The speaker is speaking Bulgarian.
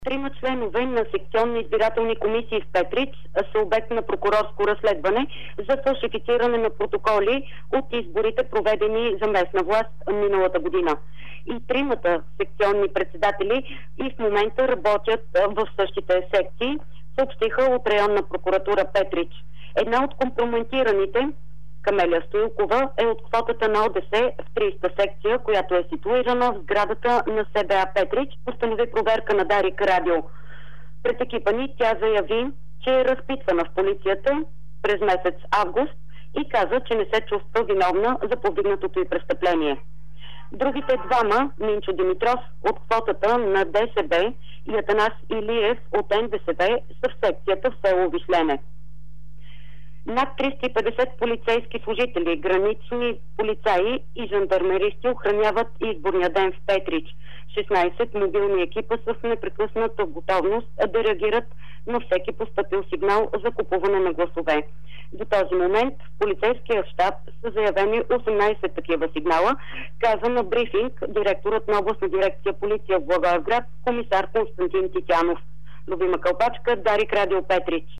Трима членове на секционни избирателни комисии в Петрич са обект на прокурорско разследване за фалшифициране на протоколи от изборите, проведени за местна власт миналата година. И тримата секционни председатели и в момента работят в същите секции, съобщиха от районна прокуратура Петрич. Една от компрометираните, Камелия Стоилкова, е от квотата на ОДС в 30-та секция, която е ситуирана в сградата на СБА Петрич. Установи проверка на Дарик Радио. Пред екипа ни тя заяви, че е разпитвана в полицията през месец август и каза, че не се чувства виновна за повдигнатото й престъпление. Другите двама, Минчо Димитров от квотата на ДСБ и Атанас Илиев от НДСБ, са в секцията в село Вишлене. Над 350 полицейски служители, гранични полицаи и жандармеристи охраняват изборния ден в Петрич. 16 мобилни екипа са в непрекъсната готовност да реагират на всеки постъпил сигнал за купуване на гласове. До този момент в полицейския щаб са заявени 18 такива сигнала, каза на брифинг директорът на областна дирекция полиция в Благоевград, комисар Константин Титянов. Любима Кълпачка, Дарик Радио Петрич.